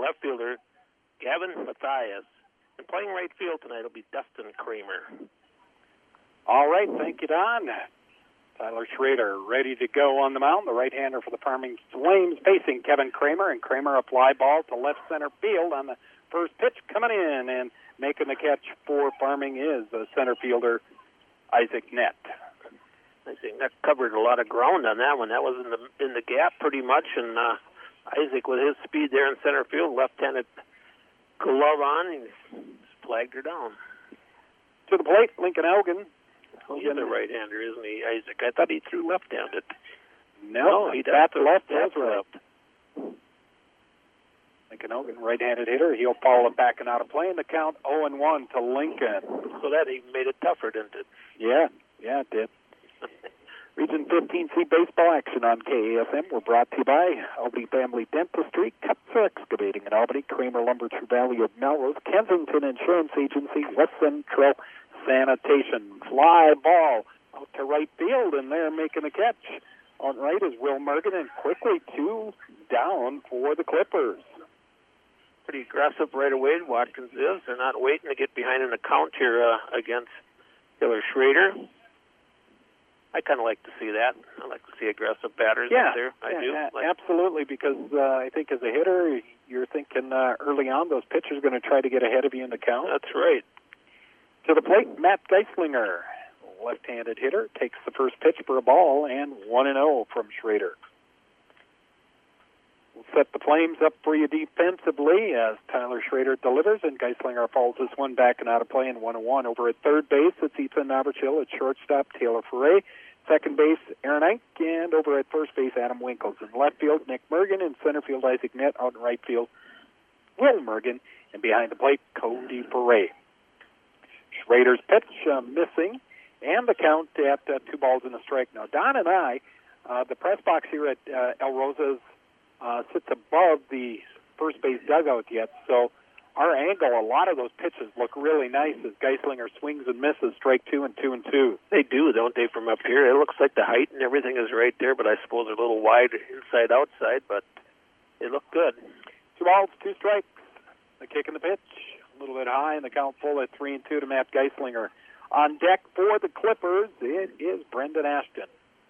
left fielder Gavin Mathias. And playing right field tonight will be Dustin Kramer. All right, thank you, Don. Tyler Schrader ready to go on the mound. The right-hander for the Farming Flames facing Kevin Kramer, and Kramer a fly ball to left center field on the first pitch coming in, and making the catch for Farming is the center fielder Isaac Nett. I think that covered a lot of ground on that one. That was in the gap pretty much, and Isaac with his speed there in center field, left-handed glove on, and flagged her down. To the plate, Lincoln Elgin. He's a right-hander, isn't he, Isaac? I thought he threw left-handed. No, he does. Left. Lincoln Elgin, right-handed hitter. He'll follow it back and out of play, and the count 0-1 to Lincoln. So that even made it tougher, didn't it? Yeah, it did. Region 15C baseball action on KASM. We're brought to you by Albany Family Dentistry, Cutzer Excavating in Albany, Kramer Lumber, True Valley of Melrose, Kensington Insurance Agency, West Central Sanitation. Fly ball out to right field, and they're making the catch. On right is Will Mergen, and quickly 2 down for the Clippers. Pretty aggressive right away, Watkins is. They're not waiting to get behind an account here against Taylor Schrader. I kind of like to see that. I like to see aggressive batters out there. I do. Absolutely, because I think as a hitter, you're thinking early on those pitchers are going to try to get ahead of you in the count. That's right. To the plate, Matt Geislinger, left-handed hitter, takes the first pitch for a ball, and 1-0 from Schrader. We'll set the Flames up for you defensively as Tyler Schrader delivers, and Geislinger falls this one back and out of play, and 1-1. Over at third base, it's Ethan Navarchill. At shortstop, Taylor Foray. Second base, Aaron Ike. And over at first base, Adam Winkles. In left field, Nick Mergen. In center field, Isaac Nett. Out in right field, Will Mergen. And behind the plate, Cody Foray. Schrader's pitch missing, and the count at 2-1. Now, Don and I, the press box here at El Rosa's sits above the first base dugout yet, so our angle, a lot of those pitches look really nice as Geislinger swings and misses, strike 2 and 2 and 2. They do, don't they, from up here? It looks like the height and everything is right there, but I suppose they're a little wide inside, outside, but they look good. 2 balls, 2 strikes. The kick and the pitch, a little bit high, and the count full at 3 and 2 to Matt Geislinger. On deck for the Clippers, it is Brendan Ashton.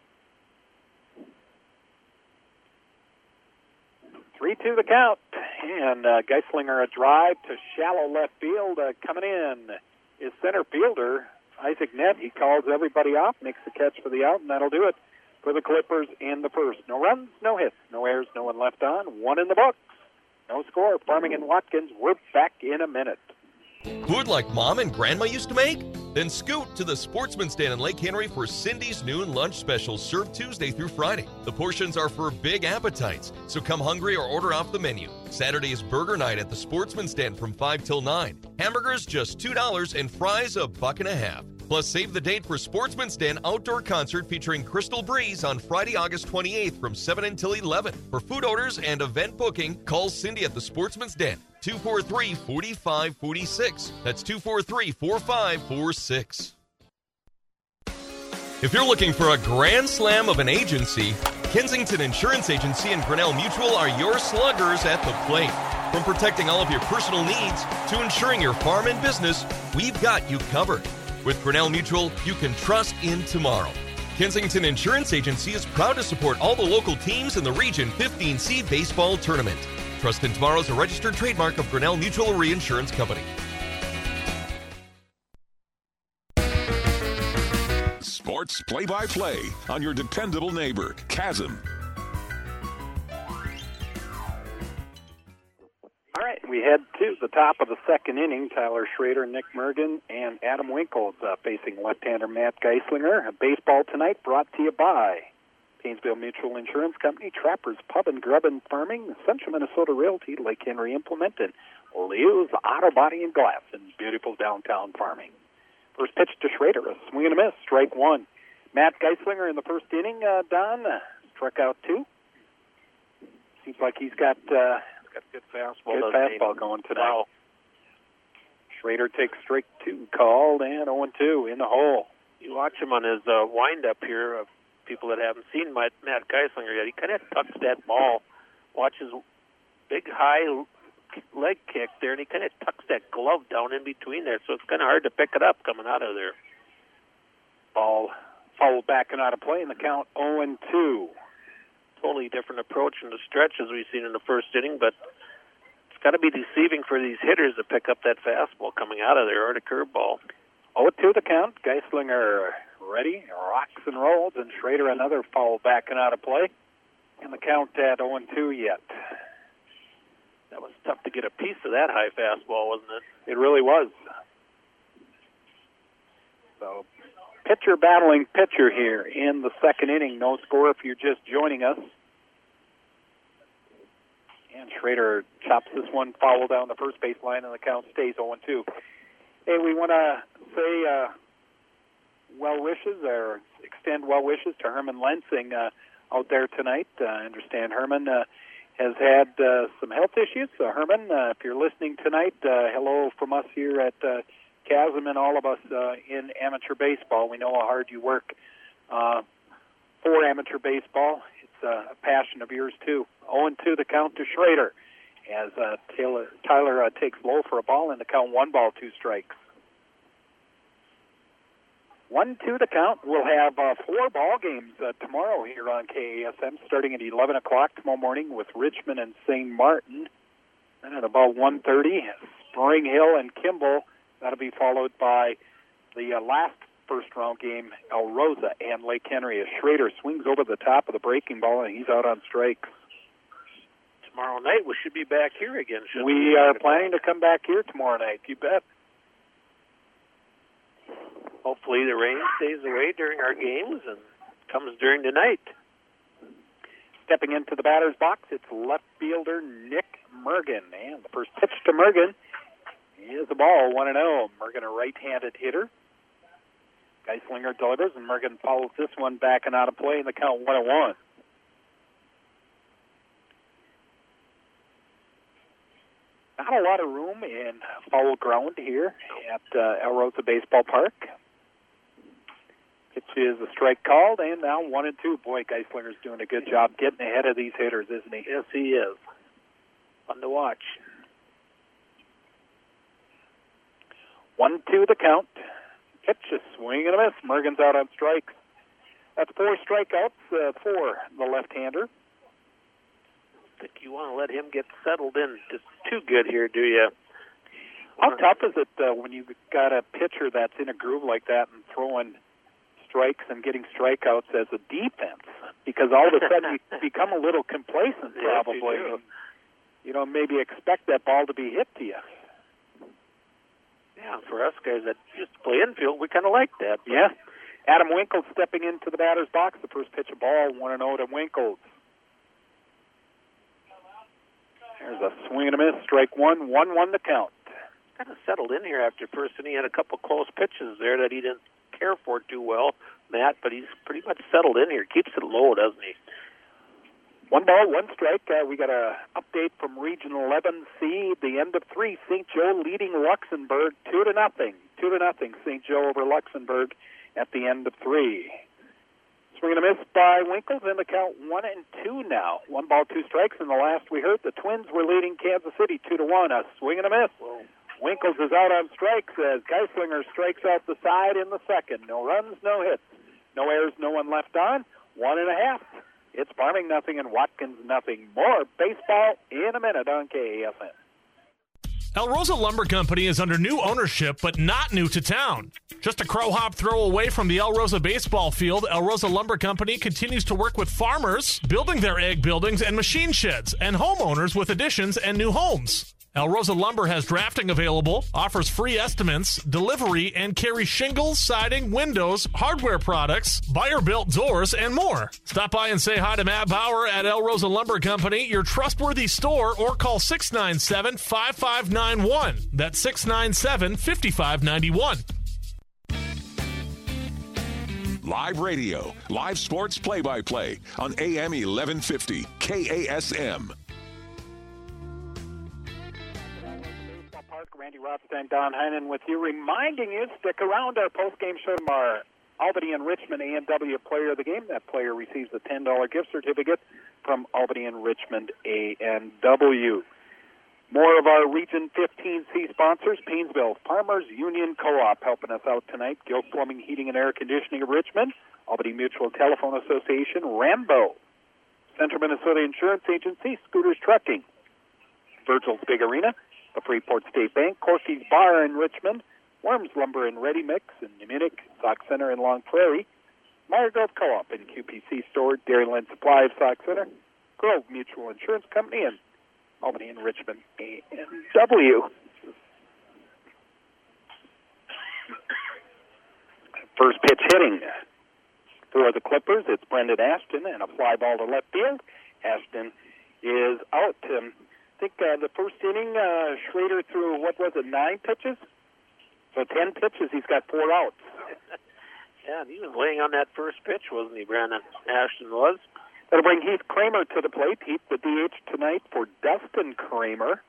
3-2 the count, and Geislinger a drive to shallow left field. Coming in is center fielder Isaac Nett. He calls everybody off, makes the catch for the out, and that'll do it for the Clippers in the first. No runs, no hits, no errors, no one left on. 1 in the books. No score. Farming and Watkins. We're back in a minute. Food like Mom and Grandma used to make? Then scoot to the Sportsman Stand in Lake Henry for Cindy's noon lunch special, served Tuesday through Friday. The portions are for big appetites, so come hungry or order off the menu. Saturday is burger night at the Sportsman Stand from 5 till 9. Hamburgers just $2 and fries $1.50. Plus, save the date for Sportsman Stand outdoor concert featuring Crystal Breeze on Friday, August 28th from 7 until 11. For food orders and event booking, call Cindy at the Sportsman Stand, 243-4546. That's 243-4546. If you're looking for a grand slam of an agency, Kensington Insurance Agency and Grinnell Mutual are your sluggers at the plate. From protecting all of your personal needs to ensuring your farm and business, we've got you covered. With Grinnell Mutual, you can trust in tomorrow. Kensington Insurance Agency is proud to support all the local teams in the Region 15C Baseball Tournament. Trust in Tomorrow is a registered trademark of Grinnell Mutual Reinsurance Company. Sports play-by-play on your dependable neighbor, Chasm. All right, we head to the top of the second inning. Tyler Schrader, Nick Mergen, and Adam Winkles facing left-hander Matt Geislinger. Baseball tonight brought to you by Painesville Mutual Insurance Company, Trappers Pub and Grub and Farming, Central Minnesota Realty, Lake Henry Implement, and Leo's Auto Body and Glass in beautiful downtown Farming. First pitch to Schrader, a swing and a miss, strike 1. Matt Geislinger in the first inning, Don, struck out 2. Seems like he's got good fastball going tonight. Wow. Schrader takes strike 2 called, and 0-2 in the hole. You watch him on his wind-up here. People that haven't seen Matt Geislinger yet, he kind of tucks that ball. Watch his big, high leg kick there, and he kind of tucks that glove down in between there, so it's kind of hard to pick it up coming out of there. Ball fouled back and out of play, and the count 0-2. Totally different approach in the stretch as we've seen in the first inning, but it's got to be deceiving for these hitters to pick up that fastball coming out of there or the curveball. 0-2 the count. Geislinger ready, rocks and rolls, and Schrader another foul back and out of play. And the count at 0-2 yet. That was tough to get a piece of that high fastball, wasn't it? It really was. So, pitcher battling pitcher here in the second inning. No score if you're just joining us. And Schrader chops this one foul down the first baseline, and the count stays 0-2. Hey, we want to say well wishes or extend well wishes to Herman Lensing out there tonight. I understand Herman has had some health issues. Herman, if you're listening tonight, hello from us here at Chasm and all of us in amateur baseball. We know how hard you work for amateur baseball. It's a passion of yours, too. 0-2 the count to Schrader as Tyler takes low for a ball, and the count 1 ball, 2 strikes. 1-2 the count. We'll have 4 ball games tomorrow here on KASM, starting at 11 o'clock tomorrow morning with Richmond and St. Martin. Then at about 1:30, Spring Hill and Kimball. That'll be followed by the last first-round game, El Rosa and Lake Henry. As Schrader swings over the top of the breaking ball, and he's out on strikes. Tomorrow night we should be back here again, shouldn't we? We are planning to come back here tomorrow night, you bet. Hopefully the rain stays away during our games and comes during the night. Stepping into the batter's box, it's left fielder Nick Mergen. And the first pitch to Mergen is the ball, 1-0. Mergen, a right-handed hitter. Geislinger delivers, and Mergen follows this one back and out of play, and the count 1-1. Not a lot of room in foul ground here at El Rosa Baseball Park. Pitch is a strike called, and now 1-2. Boy, Geislinger's doing a good job getting ahead of these hitters, isn't he? Yes, he is. Fun to watch. 1-2 the count. Pitch is swing and a miss. Mergen's out on strikes. That's 4 strikeouts for the left-hander. I think you want to let him get settled in just too good here, do you? How tough is it when you've got a pitcher that's in a groove like that and throwing strikes and getting strikeouts as a defense? Because all of a sudden you become a little complacent, probably. Yes, you know, maybe expect that ball to be hit to you. Yeah, for us guys that used to play infield, we kind of like that. Yeah. Adam Winkles stepping into the batter's box. The first pitch of ball, 1-0 to Winkles. There's a swing and a miss. Strike 1, 1-1 the count. Kind of settled in here after first, and he had a couple close pitches there that he didn't care for too well, Matt, but he's pretty much settled in here. Keeps it low, doesn't he? 1 ball, 1 strike. We got an update from Region 11C. The end of 3. St. Joe leading Luxembourg 2-0. 2-0. St. Joe over Luxembourg at the end of 3. Swing and a miss by Winkles, and the count 1-2 now. 1 ball, 2 strikes. In the last we heard, the Twins were leading Kansas City 2-1. A swing and a miss. Whoa. Winkles is out on strikes as Geislinger strikes out the side in the second. No runs, no hits. No errors, no one left on. 1.5. It's Farming nothing and Watkins nothing. More baseball in a minute on KASN. El Rosa Lumber Company is under new ownership, but not new to town. Just a crow hop throw away from the El Rosa baseball field, El Rosa Lumber Company continues to work with farmers, building their egg buildings and machine sheds, and homeowners with additions and new homes. El Rosa Lumber has drafting available, offers free estimates, delivery, and carries shingles, siding, windows, hardware products, buyer-built doors, and more. Stop by and say hi to Matt Bauer at El Rosa Lumber Company, your trustworthy store, or call 697-5591. That's 697-5591. Live radio, live sports play-by-play on AM 1150 KASM. Randy Rothstein, Don Heinen with you, reminding you, stick around our post-game show tomorrow. Albany and Richmond A&W player of the game. That player receives a $10 gift certificate from Albany and Richmond A&W. More of our Region 15C sponsors, Painesville Farmers Union Co-op helping us out tonight, Gilk Plumbing, Heating, and Air Conditioning of Richmond, Albany Mutual Telephone Association, Rambo, Central Minnesota Insurance Agency, Scooters Trucking, Virgil's Big Arena, the Freeport State Bank, Corky's Bar in Richmond, Worms Lumber and Ready Mix in Munich, Sauk Center in Long Prairie, Meyer Grove Co-op and QPC Store, Dairyland Supply of Sauk Center, Grove Mutual Insurance Company, and Albany and Richmond A&W. First pitch hitting for the Clippers, it's Brendan Ashton, and a fly ball to left field. Ashton is out. I think the first inning, Schrader threw, 9 pitches? So 10 pitches, he's got 4 outs. Yeah, and he was laying on that first pitch, wasn't he, Brandon? Ashton was. That'll bring Heath Kramer to the plate. Heath the DH tonight for Dustin Kramer.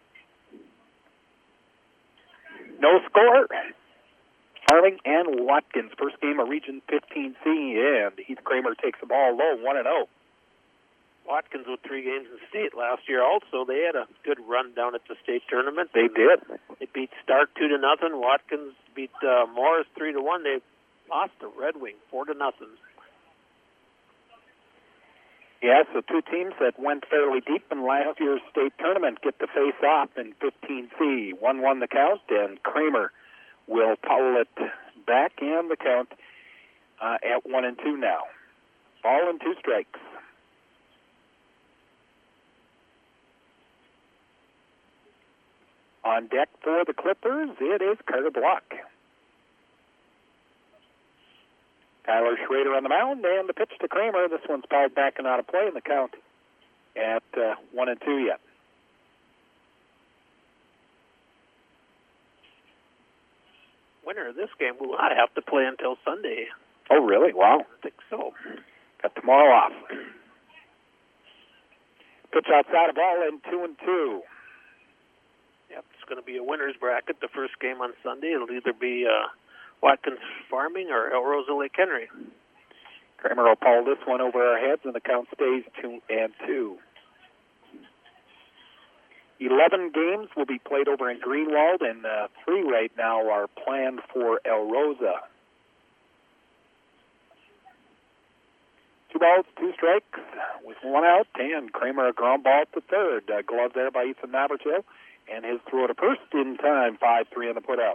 No score. Harling and Watkins, first game of Region 15C, and Heath Kramer takes the ball low, 1-0. Watkins with 3 games in state last year also. They had a good run down at the state tournament. They did. They beat Stark 2-0. Watkins beat Morris 3-1. They lost to Red Wing 4-0. Yes, the two teams that went fairly deep in last year's state tournament get to face off in 15C. 1-1 the count, and Kramer will foul it back, and the count at 1-2 now. Ball and 2 strikes. On deck for the Clippers, it is Carter Block. Tyler Schrader on the mound, and the pitch to Kramer. This one's fouled back and out of play, and the count at 1-2 yet. Winner of this game will not have to play until Sunday. Oh, really? Wow. I think so. Got tomorrow off. Pitch outside of ball and 2-2. Yep, it's going to be a winner's bracket. The first game on Sunday, it'll either be Watkins Farming or El Rosa Lake Henry. Kramer will pull this one over our heads, and the count stays 2-2. 11 games will be played over in Greenwald, and 3 right now are planned for El Rosa. 2 balls, 2 strikes, with 1 out, and Kramer a ground ball to third. Glove there by Ethan Naberchill, and his throw to first in time, 5-3 on the putout.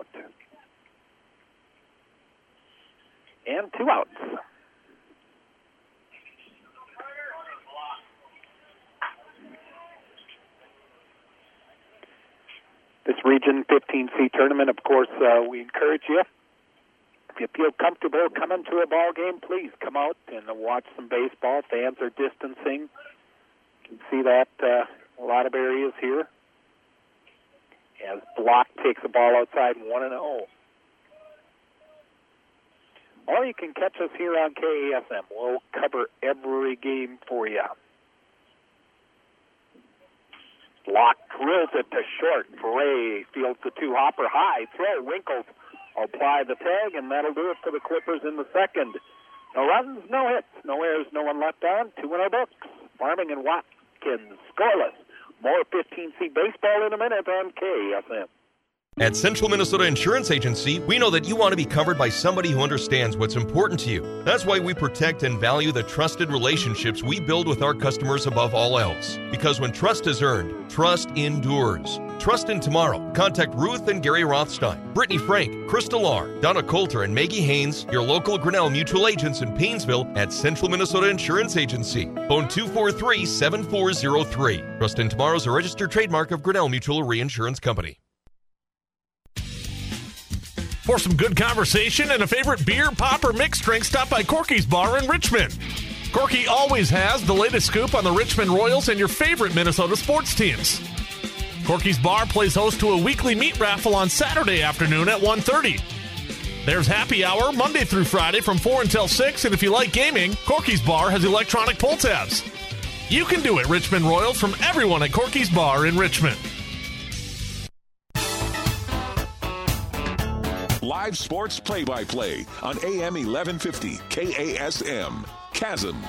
And 2 outs. This Region 15C tournament, of course, we encourage you. If you feel comfortable coming to a ball game, please come out and watch some baseball. Fans are distancing. You can see that a lot of areas here. As Block takes the ball outside 1-0. Or you can catch us here on KASM. We'll cover every game for you. Block drills it to short. Foray fields the 2-hopper high. Throw. Winkles will apply the tag, and that'll do it for the Clippers in the second. No runs, no hits, no errors, no one left on. 2 in our books. Farming and Watkins scoreless. More 15C baseball in a minute on KSM. At Central Minnesota Insurance Agency, we know that you want to be covered by somebody who understands what's important to you. That's why we protect and value the trusted relationships we build with our customers above all else. Because when trust is earned, trust endures. Trust in tomorrow. Contact Ruth and Gary Rothstein, Brittany Frank, Crystal Lahr, Donna Coulter, and Maggie Haynes, your local Grinnell Mutual agents in Painesville at Central Minnesota Insurance Agency. Phone 243-7403. Trust in tomorrow is a registered trademark of Grinnell Mutual Reinsurance Company. For some good conversation and a favorite beer, pop, or mixed drink, stop by Corky's Bar in Richmond. Corky always has the latest scoop on the Richmond Royals and your favorite Minnesota sports teams. Corky's Bar plays host to a weekly meat raffle on Saturday afternoon at 1:30. There's happy hour Monday through Friday from 4 until 6, and if you like gaming, Corky's Bar has electronic pull tabs. You can do it, Richmond Royals, from everyone at Corky's Bar in Richmond. Live sports play-by-play on AM 1150 KASM. Chasm.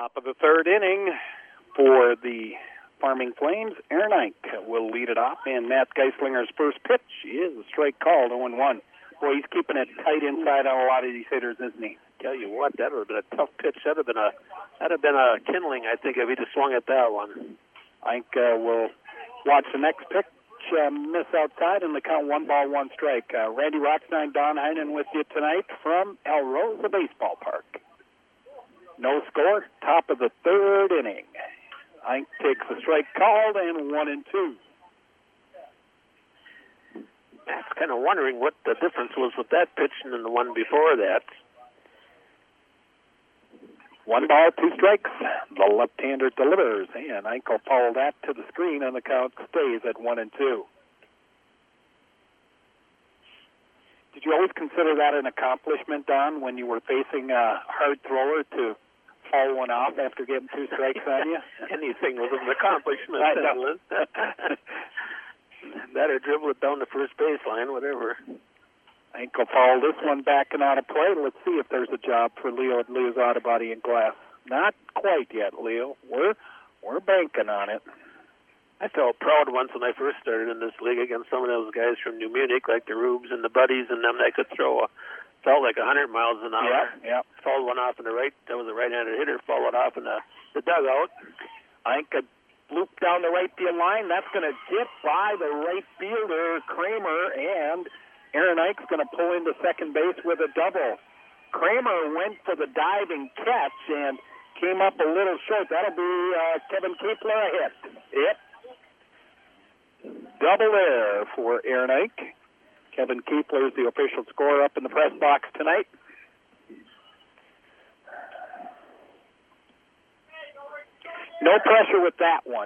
Top of the third inning for the Farming Flames. Aaron Ike will lead it off, and Matt Geislinger's first pitch is a strike called, 0-1. Boy, he's keeping it tight inside on a lot of these hitters, isn't he? Tell you what, that would have been a tough pitch. That'd have been a kindling, I think, if he'd have swung at that one. Ike will watch the next pitch, miss outside, and the count 1-1 strike. Randy Rothstein, Don Heinen with you tonight from El Rosa Baseball Park. No score, top of the third inning. Ike takes a strike called, and 1-2. Matt's kind of wondering what the difference was with that pitch and the one before that. 1 ball, 2 strikes. The left-hander delivers, and Ike will follow that to the screen, and the count stays at 1-2. Did you always consider that an accomplishment, Don, when you were facing a hard thrower to foul one off after getting 2 strikes on you? Anything was an accomplishment. I know. That or dribble it down the first baseline, whatever. Ike will follow this one back and out of play. Let's see if there's a job for Leo at Leo's Auto Body and Glass. Not quite yet, Leo. We're banking on it. I felt proud once when I first started in this league against some of those guys from New Munich, like the Rubes and the Buddies and them that could throw felt like 100 miles an hour. Yeah. Fouled one off in the right. That was a right-handed hitter. Fouled it off in the dugout. Ike could loop down the right field line. That's going to get by the right fielder, Kramer, and Aaron Ike's going to pull into second base with a double. Kramer went for the diving catch and came up a little short. That'll be Kevin Kiefler a hit. Yep. Double there for Aaron Ike. Kevin Kiefler is the official scorer up in the press box tonight. No pressure with that one.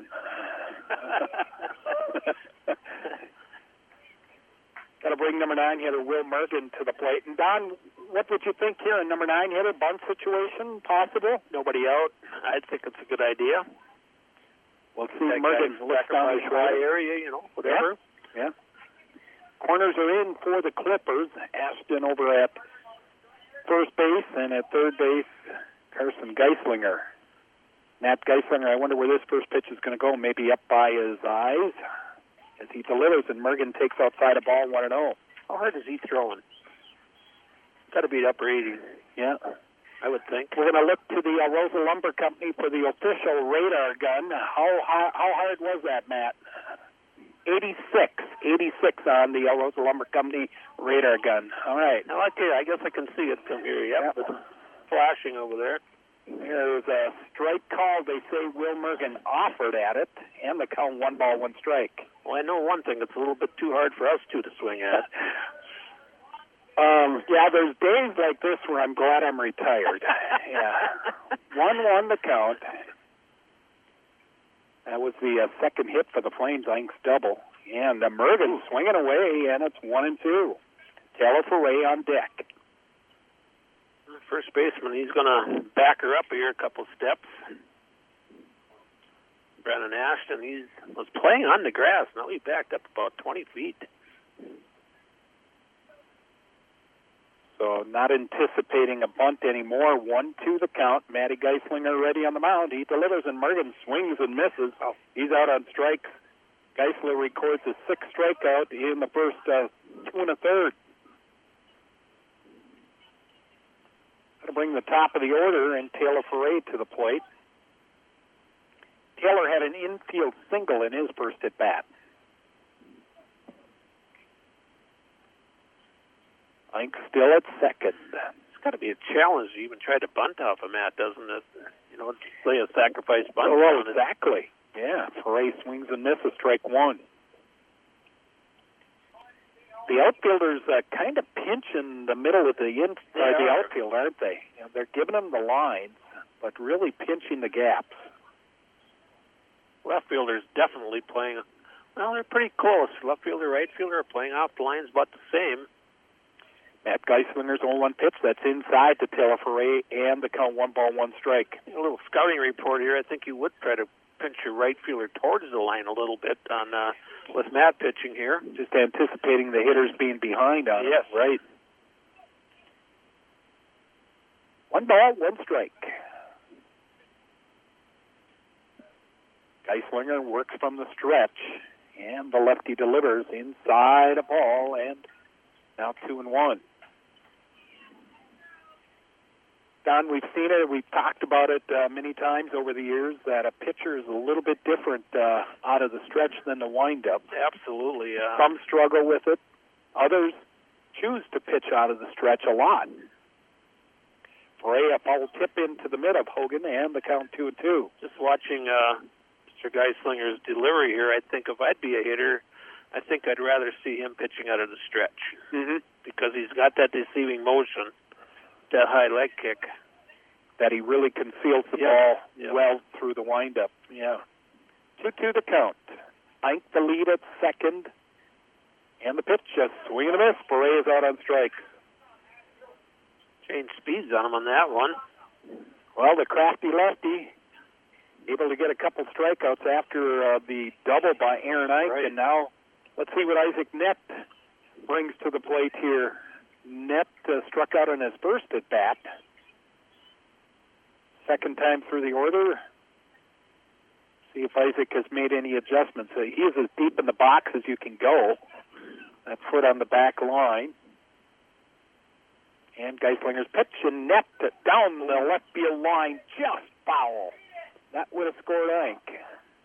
Got to bring number 9 hitter Will Mergen to the plate. And Don, what would you think here? A number 9 hitter bunt situation possible? Nobody out. I think it's a good idea. We'll see Mergen looks down the high area, whatever. Yeah. Corners are in for the Clippers. Ashton over at first base, and at third base, Carson Geislinger. Matt Geislinger, I wonder where this first pitch is going to go. Maybe up by his eyes as he delivers, and Mergen takes outside a ball 1-0. How hard is he throwing? Got to be upper 80s. Yeah. I would think. We're going to look to the Rosa Lumber Company for the official radar gun. How hard was that, Matt? 86 on the Rosa Lumber Company radar gun. All right. Now, okay, I guess I can see it from here. Yep. It's flashing over there. There's a strike call. They say Will Mergen offered at it, and the count 1-1 strike. Well, I know one thing. It's a little bit too hard for us two to swing at. Yeah, there's days like this where I'm glad I'm retired. Yeah. 1-1 the count. That was the second hit for the Flames, Ike's double. And Mergen swinging away, and it's 1-2. Taylor Foray on deck. First baseman, he's going to back her up here a couple steps. Brandon Ashton, he was playing on the grass. Now he backed up about 20 feet. So not anticipating a bunt anymore. 1-2 the count. Matty Geislinger ready on the mound. He delivers, and Mergen swings and misses. He's out on strikes. Geisler records a 6th strikeout in the first 2 1/3. Going to bring the top of the order and Taylor Foray to the plate. Taylor had an infield single in his first at bat. Ike still at second. It's got to be a challenge to even try to bunt off of Matt, doesn't it? Play a sacrifice bunt. Oh, exactly. Yeah, Foray swings and misses, strike 1. The outfielders kind of pinching the middle of the outfield, aren't they? They're giving them the lines, but really pinching the gaps. Left fielder's definitely playing. Well, they're pretty close. Left fielder, right fielder are playing off the lines about the same. Matt Geislinger's 0-1 pitch. That's inside to Taylor Foray, and the count 1-1 strike. A little scouting report here. I think you would try to pinch your right fielder towards the line a little bit on with Matt pitching here. Just anticipating the hitters being behind on yes. it. Right. 1 ball, 1 strike. Geislinger works from the stretch, and the lefty delivers inside a ball, and now 2-1. Don, we've seen it. We've talked about it many times over the years that a pitcher is a little bit different out of the stretch than the windup. Absolutely. Some struggle with it. Others choose to pitch out of the stretch a lot. Foray, a foul tip into the mid of Hogan, and the count 2-2. Just watching Mr. Geislinger's delivery here, I think if I'd be a hitter, I think I'd rather see him pitching out of the stretch because he's got that deceiving motion, that high leg kick. That he really conceals the ball well through the windup. Yeah. 2-2 the count. Ike the lead at second. And the pitch, a swing and a miss. Foray is out on strikes. Changed speeds on him on that one. Well, the crafty lefty able to get a couple strikeouts after the double by Aaron Ike. Right. And now let's see what Isaac Nett brings to the plate here. Nett struck out on his first at bat. Second time through the order. See if Isaac has made any adjustments. He is as deep in the box as you can go. That foot on the back line. And Geislinger's pitch, and Nett down the left field line, just foul. That would have scored Ike.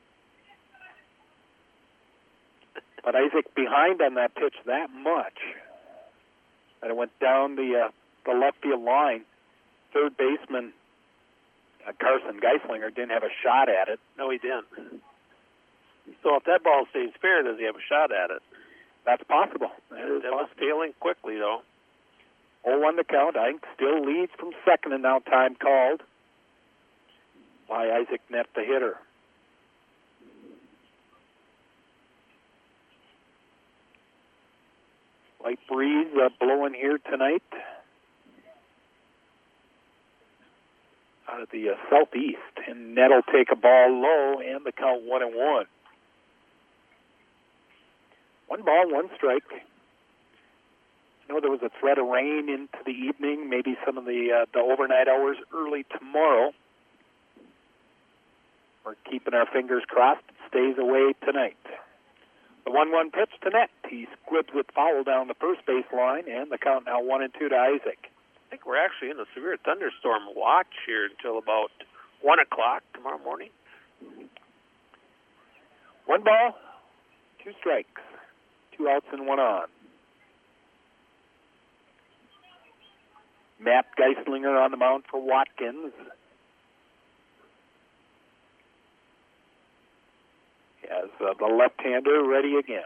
But Isaac behind on that pitch that much. And it went down the left field line. Third baseman Carson Geislinger didn't have a shot at it. No, he didn't. So if that ball stays fair, does he have a shot at it? That's possible. That was failing quickly, though. 0-1 to count. Ike still leads from second, and now time called by Isaac Nett, the hitter. Light breeze blowing here tonight out of the southeast, and Nett will take a ball low, and the count 1-1. 1 ball, 1 strike. I know there was a threat of rain into the evening, maybe some of the overnight hours early tomorrow. We're keeping our fingers crossed it stays away tonight. The 1-1 pitch to Nett. He squibs it foul down the first base line, and the count now 1-2 to Isaac. I think we're actually in a severe thunderstorm watch here until about 1 o'clock tomorrow morning. 1 ball, 2 strikes, 2 outs and 1 on. Matt Geislinger on the mound for Watkins. Has the left-hander ready again.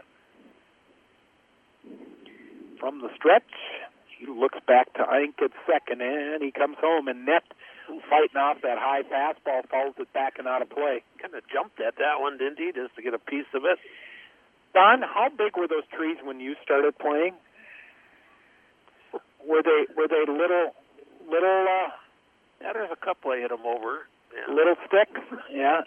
From the stretch, he looks back to Ike at second, and he comes home, and Nett fighting off that high fastball, fouls it back and out of play. Kind of jumped at that one, didn't he, just to get a piece of it? Don, how big were those trees when you started playing? Were they little? Yeah, there's a couple I hit them over. Yeah. Little sticks? Yeah.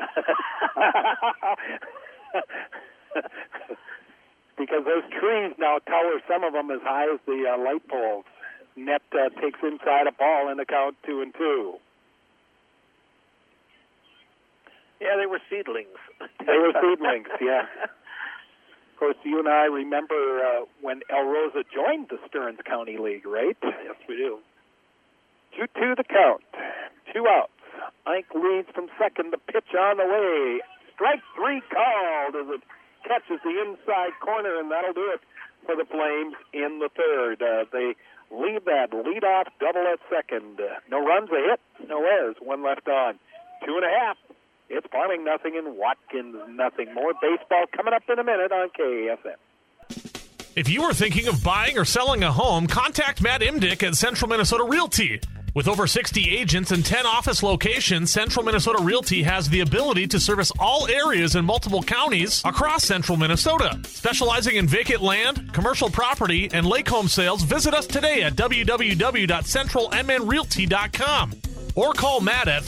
Because those trees now tower, some of them as high as the light poles. Nett takes inside a ball in the count 2-2. Yeah, they were seedlings. They were seedlings, yeah. Of course, you and I remember when El Rosa joined the Stearns County League, right? Yes, we do. 2-2 the count. 2 outs. Ike leads from second. The pitch on the way. Strike 3 called as it catches the inside corner, and that'll do it for the Flames in the third. They leave that leadoff double at second. No runs, a hit, no errors. 1 left on. 2.5. It's Farming nothing and Watkins nothing. More baseball coming up in a minute on KASM. If you are thinking of buying or selling a home, contact Matt Imdick at Central Minnesota Realty. With over 60 agents and 10 office locations, Central Minnesota Realty has the ability to service all areas in multiple counties across Central Minnesota. Specializing in vacant land, commercial property, and lake home sales, visit us today at www.centralmnrealty.com. Or call Matt at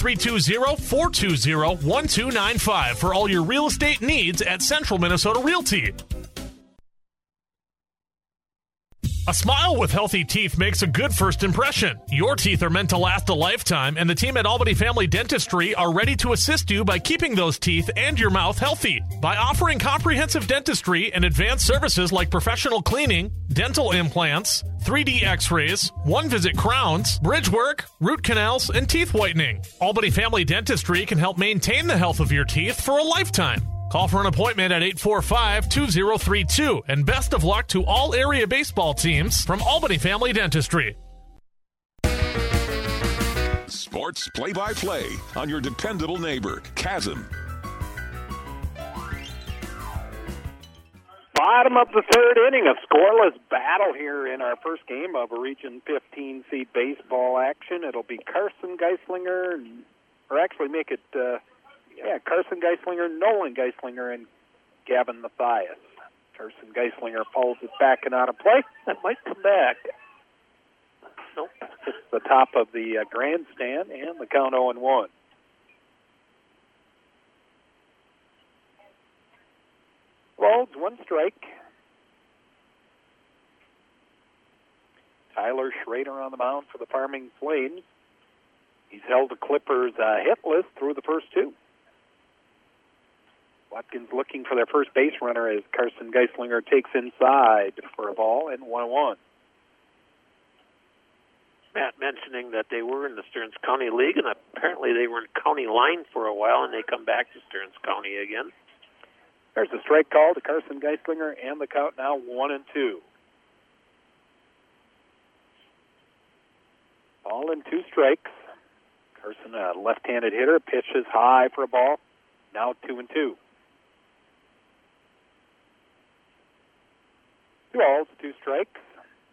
320-420-1295 for all your real estate needs at Central Minnesota Realty. A smile with healthy teeth makes a good first impression. Your teeth are meant to last a lifetime, and the team at Albany Family Dentistry are ready to assist you by keeping those teeth and your mouth healthy. By offering comprehensive dentistry and advanced services like professional cleaning, dental implants, 3D x-rays, one-visit crowns, bridge work, root canals, and teeth whitening. Albany Family Dentistry can help maintain the health of your teeth for a lifetime. Call for an appointment at 845-2032. And best of luck to all area baseball teams from Albany Family Dentistry. Sports play-by-play on your dependable neighbor, Chasm. Bottom of the third inning, a scoreless battle here in our first game of Region 15 seed baseball action. It'll be Carson Geislinger, or actually make it... Carson Geislinger, Nolan Geislinger, and Gavin Mathias. Carson Geislinger follows it back and out of play. That might come back. Nope. It's the top of the grandstand, and the count 0-1. Balls, one strike. Tyler Schrader on the mound for the Farming Flames. He's held the Clippers hitless through the first two. Watkins looking for their first base runner as Carson Geislinger takes inside for a ball, and 1-1. Matt mentioning that they were in the Stearns County League, and apparently they were in County Line for a while, and they come back to Stearns County again. There's a strike call to Carson Geislinger, and the count now 1-2. Ball and two strikes. Carson, a left-handed hitter, pitches high for a ball. Now 2-2. 2 balls, 2 strikes.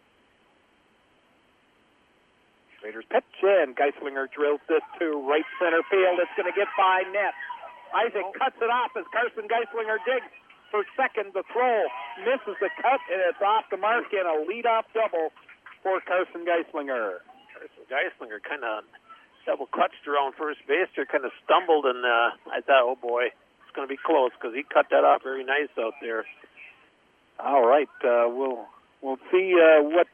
Schrader's pitch, and Geislinger drills this to right center field. It's going to get by net. Isaac cuts it off as Carson Geislinger digs for second. The throw misses the cut, and it's off the mark in a leadoff double for Carson Geislinger. Carson Geislinger kind of double clutched around first base there, kind of stumbled, and I thought, oh boy, it's going to be close because he cut that off very nice out there. All right, we'll see what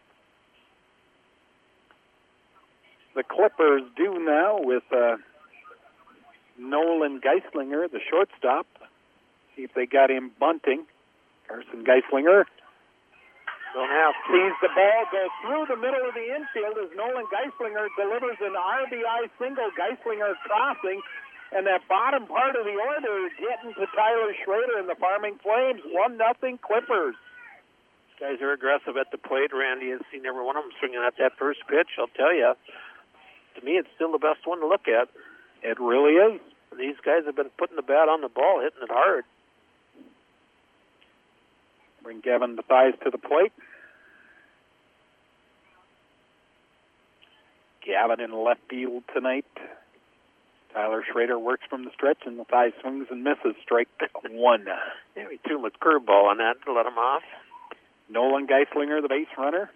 the Clippers do now with Nolan Geislinger, the shortstop. See if they got him bunting. Carson Geislinger sees the ball go through the middle of the infield as Nolan Geislinger delivers an RBI single. Geislinger crossing, and that bottom part of the order getting to Tyler Schrader and the Farming Flames. 1-0 Clippers. Guys are aggressive at the plate. Randy has seen every one of them swinging at that first pitch. I'll tell you, to me, it's still the best one to look at. It really is. These guys have been putting the bat on the ball, hitting it hard. Bring Gavin Mathias to the plate. Gavin in left field tonight. Tyler Schrader works from the stretch, and Mathias swings and misses. Strike one. Yeah, he threw him a curveball on that to let him off. Nolan Geislinger, the base runner.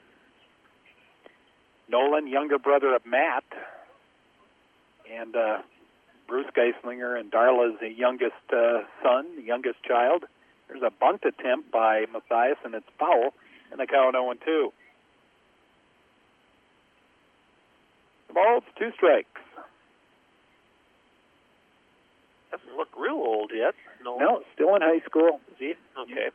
Nolan, younger brother of Matt. And Bruce Geislinger, and Darla's the youngest son, the youngest child. There's a bunt attempt by Mathias, and it's foul, and the count 0-2. The ball's 2 strikes. Doesn't look real old yet. No, still in high school. Is he? Okay.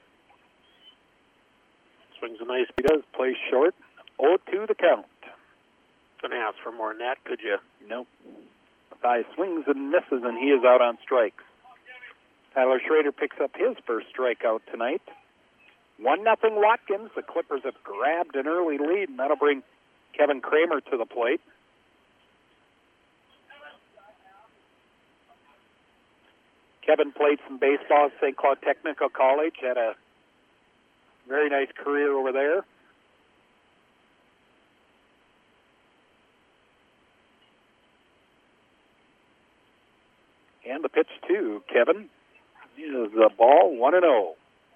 Swings a nice. He does play short. 0-2 the count. Couldn't ask for more than that, could you? No. Mathias swings and misses, and he is out on strikes. Tyler Schrader picks up his first strikeout tonight. 1-0 Watkins. The Clippers have grabbed an early lead, and that'll bring Kevin Kramer to the plate. Kevin played some baseball at St. Cloud Technical College, had a very nice career over there. And the pitch to Kevin is the ball, 1-0.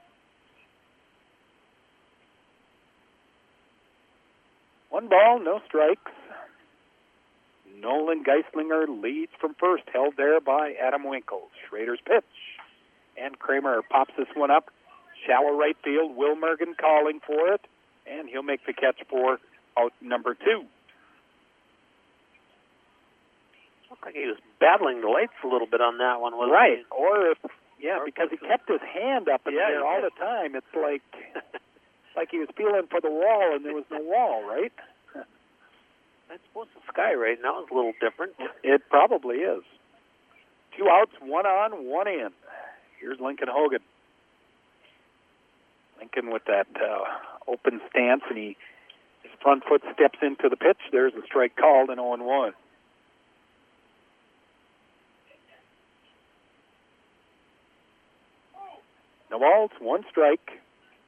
One ball, no strikes. Nolan Geislinger leads from first, held there by Adam Winkles. Schrader's pitch. And Kramer pops this one up. Shallow right field. Will Mergen calling for it. and he'll make the catch for out number 2. Looked like he was battling the lights a little bit on that one, wasn't Right, he? or because he kept his hand up in the air all the time. It's like like he was feeling for the wall, and there was no wall, right? I suppose the sky right now is a little different. It probably is. 2 outs, 1 on, 1 in. Here's Lincoln Hogan. Lincoln with that open stance, and his front foot steps into the pitch. There's a strike called, and 0-1. No balls, 1 strike.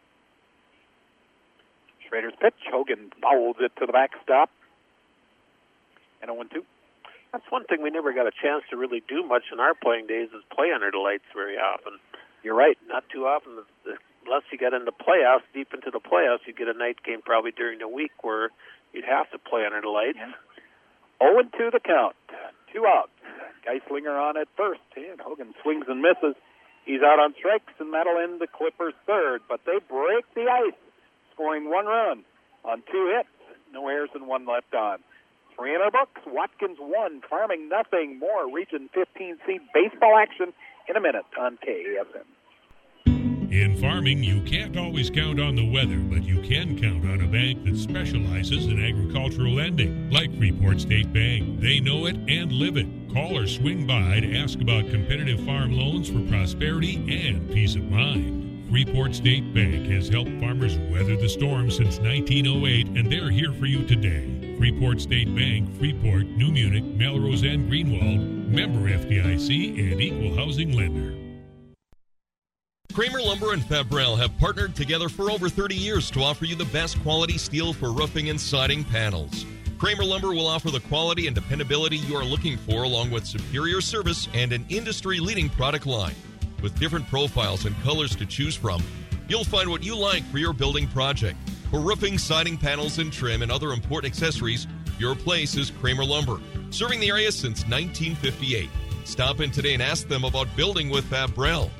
Schrader's pitch. Hogan fouls it to the backstop. And 0-2. That's one thing we never got a chance to really do much in our playing days is play under the lights very often. You're right. Not too often. Unless you got into playoffs, deep into the playoffs, you get a night game probably during the week where you'd have to play under the lights. Yeah. 0-2 the count. 2 outs. Geislinger on at first, and Hogan swings and misses. He's out on strikes, and that'll end the Clippers' third. But they break the ice, scoring 1 run on 2 hits. No errors and 1 left on. 3 in our books. Watkins 1, Farming nothing. More Region 15C baseball action in a minute on KASM. In farming, you can't always count on the weather, but you can count on a bank that specializes in agricultural lending, like Freeport State Bank. They know it and live it. Call or swing by to ask about competitive farm loans for prosperity and peace of mind. Freeport State Bank has helped farmers weather the storm since 1908, and they're here for you today. Freeport State Bank, Freeport, New Munich, Melrose, and Greenwald. Member FDIC and equal housing lender. Kramer Lumber and Fabrel have partnered together for over 30 years to offer you the best quality steel for roofing and siding panels. Kramer Lumber will offer the quality and dependability you are looking for, along with superior service and an industry-leading product line. With different profiles and colors to choose from, you'll find what you like for your building project. For roofing, siding panels, and trim, and other important accessories, your place is Kramer Lumber, serving the area since 1958. Stop in today and ask them about building with Fabrel.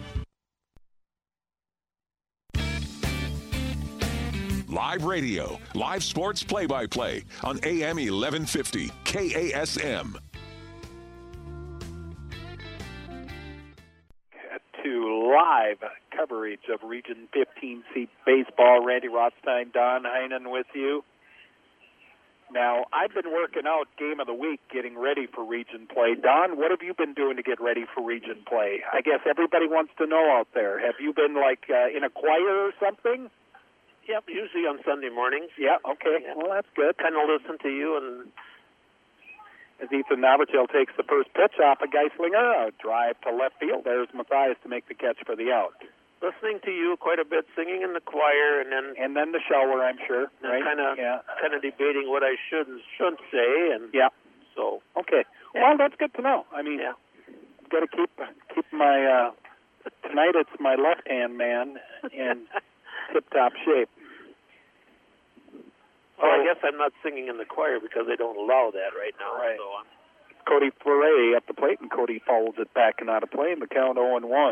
Live radio, live sports play-by-play on AM 1150 KASM. To live coverage of Region 15C baseball. Randy Rothstein, Don Heinen with you. Now, I've been working out game of the week, getting ready for region play. Don, what have you been doing to get ready for region play? I guess everybody wants to know out there. Have you been, in a choir or something? Yep, usually on Sunday mornings. Yeah, okay. Yeah. Well, that's good. Kind of listen to you. And as Ethan Noverchill takes the first pitch off of Geislinger, a drive to left field. There's Mathias to make the catch for the out. Listening to you quite a bit, singing in the choir, and then the shower, I'm sure. Right? Kind of debating what I should and shouldn't say, and so okay. Yeah. Well, that's good to know. I mean, I've got to keep my tonight. It's my left hand man in tip-top shape. Well, I guess I'm not singing in the choir because they don't allow that right now. Right. So Cody Fleury at the plate, and Cody fouls it back and out of play, and the count 0-1.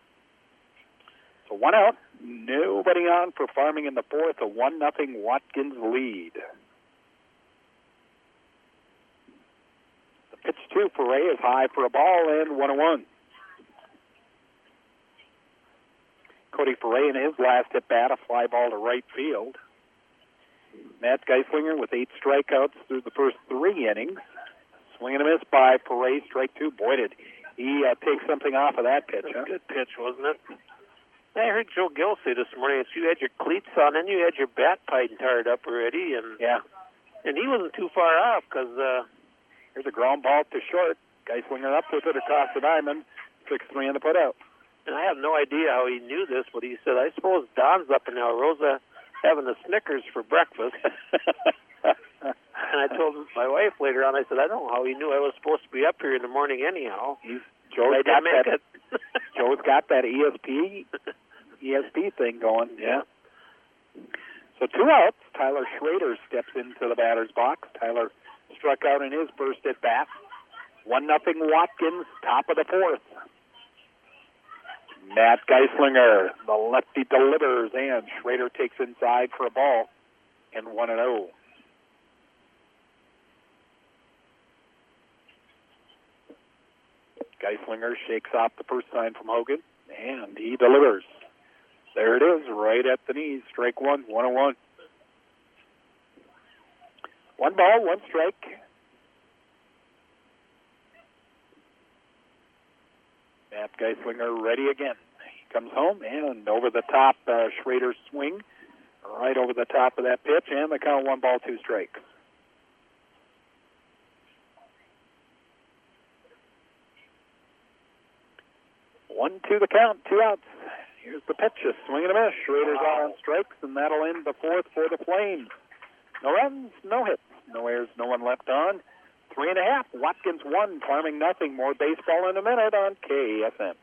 So 1 out, nobody on for Farming in the fourth, a 1-0 Watkins lead. The pitch to Fleury is high for a ball, and 1-1. Cody Fleury in his last at bat, a fly ball to right field. Matt Geislinger with 8 strikeouts through the first 3 innings. Swing and a miss by Fleury, strike 2. Boy, did he take something off of that pitch. That's a good pitch, wasn't it? I heard Joe Gill say this morning that you had your cleats on and you had your bat tied up already, and he wasn't too far off because here's a ground ball to short. Geislinger up with it across the diamond, 6-3 in the putout. And I have no idea how he knew this, but he said, I suppose Don's up in El Rosa having the Snickers for breakfast. And I told my wife later on, I said, I don't know how he knew I was supposed to be up here in the morning anyhow. Joe's got that ESP thing going. Yeah. So 2 outs. Tyler Schrader steps into the batter's box. Tyler struck out in his first at bat. 1-0 Watkins, top of the fourth. Matt Geislinger, the lefty delivers, and Schrader takes inside for a ball. and 1-0. Geislinger shakes off the first sign from Hogan, and he delivers. There it is, right at the knees. Strike one, 1-1. 1 ball, 1 strike. Matt Geislinger ready again. He comes home, and over the top, Schrader's swing, right over the top of that pitch, and the count 1 ball, 2 strikes. One, 2 the count, 2 outs. Here's the pitch, a swing and a miss. Schrader's out on strikes, and that'll end the 4th for the Flames. No runs, no hits, no errors, no one left on. 3.5. Watkins 1, Farming nothing. More baseball in a minute on KASM.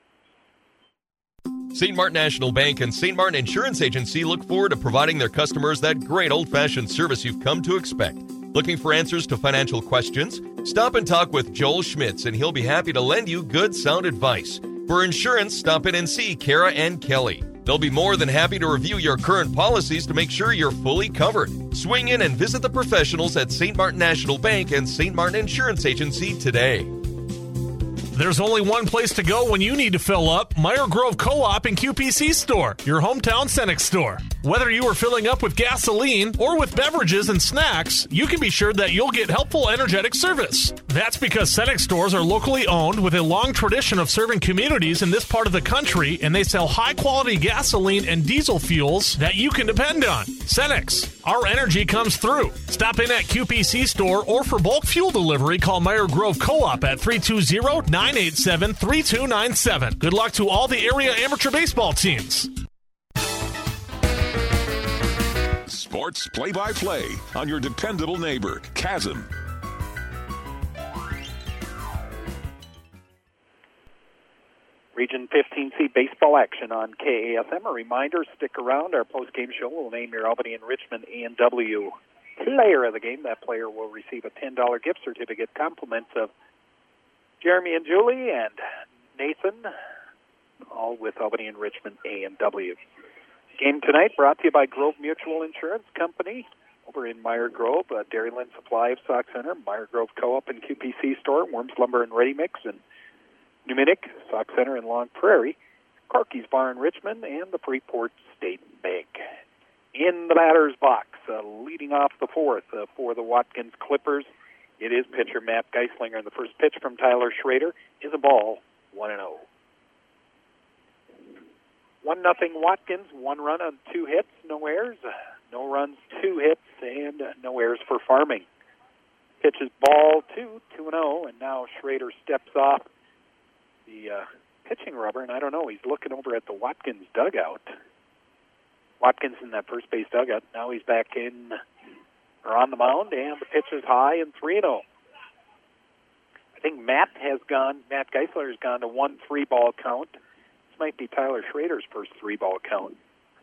St. Martin National Bank and St. Martin Insurance Agency look forward to providing their customers that great old-fashioned service you've come to expect. Looking for answers to financial questions? Stop and talk with Joel Schmitz, and he'll be happy to lend you good, sound advice. For insurance, stop in and see Kara and Kelly. They'll be more than happy to review your current policies to make sure you're fully covered. Swing in and visit the professionals at St. Martin National Bank and St. Martin Insurance Agency today. There's only one place to go when you need to fill up. Meyer Grove Co-op and QPC Store, your hometown Cenex store. Whether you are filling up with gasoline or with beverages and snacks, you can be sure that you'll get helpful, energetic service. That's because Cenex stores are locally owned with a long tradition of serving communities in this part of the country, and they sell high-quality gasoline and diesel fuels that you can depend on. Cenex, our energy comes through. Stop in at QPC Store, or for bulk fuel delivery, call Meyer Grove Co-op at 320-987-3297. Good luck to all the area amateur baseball teams. Sports play-by-play on your dependable neighbor, Chasm. Region 15C baseball action on KASM. A reminder, stick around. Our post-game show will name your Albany and Richmond A&W player of the game. That player will receive a $10 gift certificate, compliments of Jeremy and Julie and Nathan, all with Albany and Richmond A&W. Game tonight brought to you by Grove Mutual Insurance Company over in Meyer Grove, Dairyland Supply of Sauk Center, Meyer Grove Co-op and QPC Store, Worms Lumber and Ready Mix in New Minnick, Sauk Center in Long Prairie, Corky's Bar in Richmond, and the Freeport State Bank. In the batter's box, leading off the 4th for the Watkins Clippers, it is pitcher Matt Geislinger. And the first pitch from Tyler Schrader is a ball, 1-0. 1-0 Watkins, 1 run on 2 hits, no errors. No runs, 2 hits, and no errors for Farming. Pitch is ball 2, 2-0, and now Schrader steps off the pitching rubber, and I don't know, he's looking over at the Watkins dugout. Watkins in that first base dugout. Now he's back in, or on the mound, and the pitch is high and 3-0. I think Matt Geisler has gone to 1 3-ball count. This might be Tyler Schrader's first 3-ball count.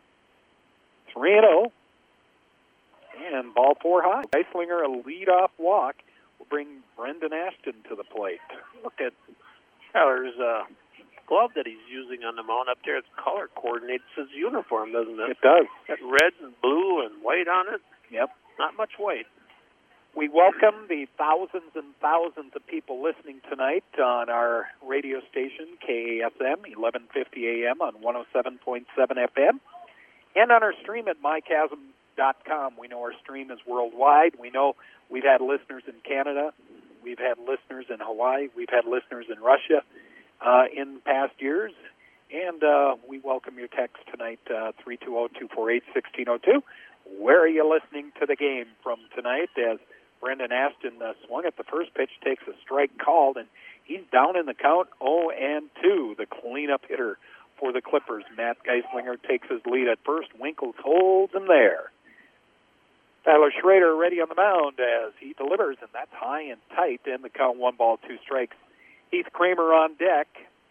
3-0. And ball 4 high. Geislinger, a leadoff walk, will bring Brendan Ashton to the plate. Look at Tyler's glove that he's using on the mound up there. It's color coordinates his uniform, doesn't it? It does. Got red and blue and white on it. Yep. Not much white. We welcome the thousands and thousands of people listening tonight on our radio station, KASM, 1150 AM on 107.7 FM, and on our stream at mychasm.com. We know our stream is worldwide. We know we've had listeners in Canada. We've had listeners in Hawaii. We've had listeners in Russia in past years. And we welcome your text tonight, 320-248-1602. Where are you listening to the game from tonight? As Brendan Ashton swung at the first pitch, takes a strike called, and he's down in the count 0-2, the cleanup hitter for the Clippers. Matt Geislinger takes his lead at first. Winkles holds him there. Tyler Schrader ready on the mound as he delivers, and that's high and tight, and the count 1 ball, 2 strikes. Heath Kramer on deck.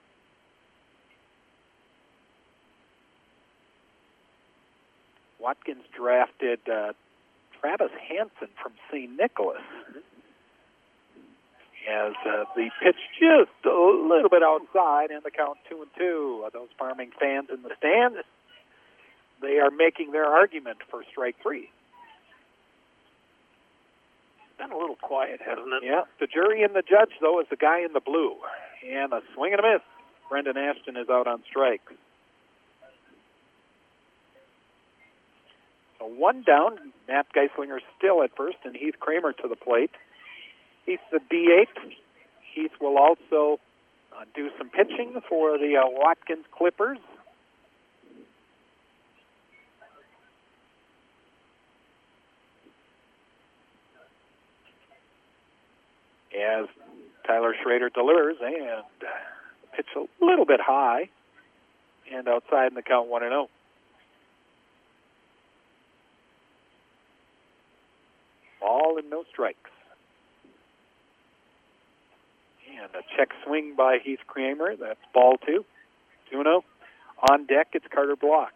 Watkins drafted Travis Hansen from St. Nicholas. As the pitch just a little bit outside, and the count 2-2. Those Farming fans in the stands, they are making their argument for strike 3. Been a little quiet, hasn't it? Yeah, the jury and the judge, though, is the guy in the blue. And a swing and a miss. Brendan Ashton is out on strikes. So one down. Matt Geislinger still at first, and Heath Kramer to the plate. Heath's the DH. Heath will also do some pitching for the Watkins Clippers. As Tyler Schrader delivers, and pitch a little bit high and outside in the count 1-0. Ball and no strikes. And a check swing by Heath Kramer. That's ball 2. 2-0. On deck, it's Carter Block.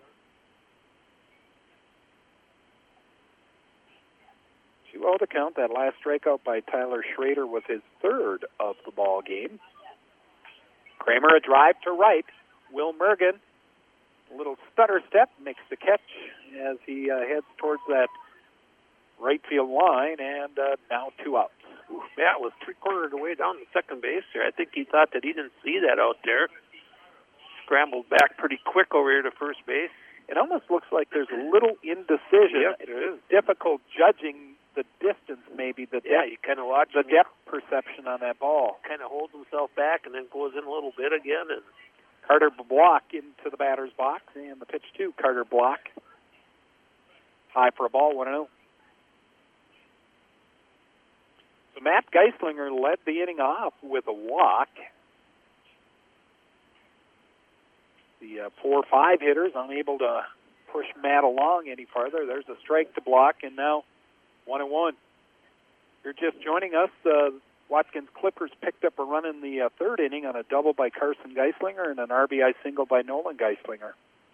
2-0 to count. That last strikeout by Tyler Schrader was his third of the ball game. Kramer a drive to right. Will Mergen, a little stutter step, makes the catch as he heads towards that right field line, and now 2 outs. Ooh, Matt was 3/4 of the way down the second base there. I think he thought that he didn't see that out there. Scrambled back pretty quick over here to first base. It almost looks like there's a little indecision. Yep, it is. Difficult judging the distance, maybe. You kind of watch the depth perception on that ball. Kind of holds himself back and then goes in a little bit again. And Carter Block into the batter's box, and the pitch to Carter Block. High for a ball, 1-0. So Matt Geislinger led the inning off with a walk. The 4-5 hitters unable to push Matt along any farther. There's a strike to Block, and now 1-1. You're just joining us. Watkins Clippers picked up a run in the third inning on a double by Carson Geislinger and an RBI single by Nolan Geislinger.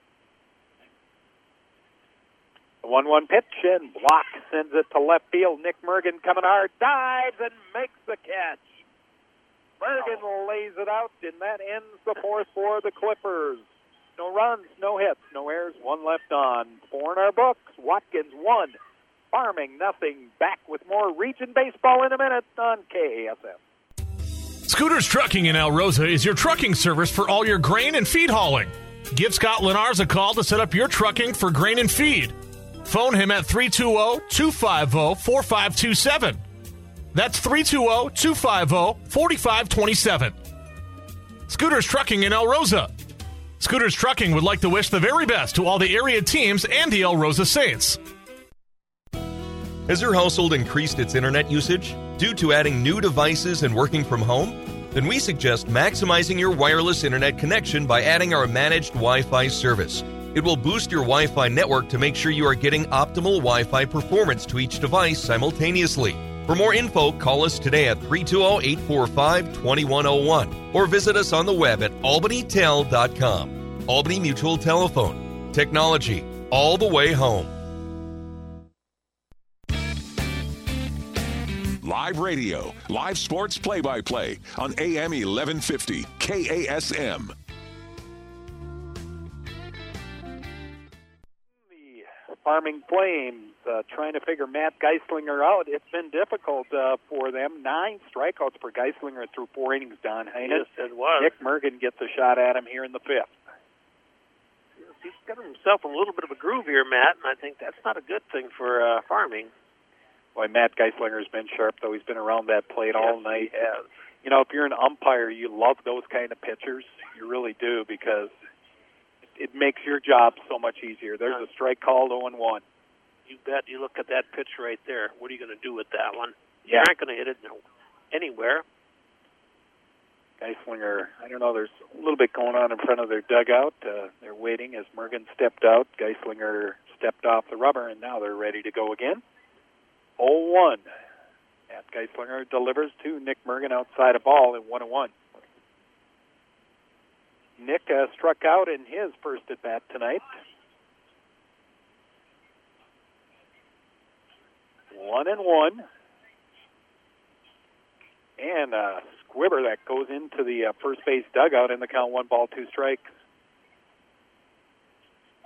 The 1-1 pitch, and Block sends it to left field. Nick Mergen coming hard, dives and makes the catch. Mergen lays it out, and that ends the fourth for the Clippers. No runs, no hits, no errors, 1 left on. 4 in our books. Watkins 1, Farming nothing. Back with more region baseball in a minute on KASM. Scooters Trucking in El Rosa is your trucking service for all your grain and feed hauling. Give Scott Lenars a call to set up your trucking for grain and feed. Phone him at 320-250-4527. That's 320-250-4527. Scooters Trucking in El Rosa. Scooters Trucking would like to wish the very best to all the area teams and the El Rosa Saints. Has your household increased its internet usage due to adding new devices and working from home? Then we suggest maximizing your wireless internet connection by adding our managed Wi-Fi service. It will boost your Wi-Fi network to make sure you are getting optimal Wi-Fi performance to each device simultaneously. For more info, call us today at 320-845-2101 or visit us on the web at albanytel.com. Albany Mutual Telephone. Technology all the way home. Live radio, live sports play-by-play on AM 1150 KASM. The Farming Flames trying to figure Matt Geislinger out. It's been difficult for them. 9 strikeouts for Geislinger through 4 innings, Don Heinen. Yes, it was. Nick Mergen gets a shot at him here in the 5th. He's got himself in a little bit of a groove here, Matt, and I think that's not a good thing for Farming. Boy, Matt Geislinger's been sharp, though. He's been around that plate all night. He has. You know, if you're an umpire, you love those kind of pitchers. You really do, because it makes your job so much easier. There's a strike called 0-1. You bet. You look at that pitch right there. What are you going to do with that one? Yeah. You aren't going to hit it anywhere. Geislinger, I don't know, there's a little bit going on in front of their dugout. They're waiting as Mergen stepped out. Geislinger stepped off the rubber, and now they're ready to go again. 0-1. Matt Geislinger delivers to Nick Mergen outside a ball in 1-1. Nick struck out in his first at-bat tonight. 1-1. And a squibber that goes into the first base dugout in the count 1 ball, 2 strikes.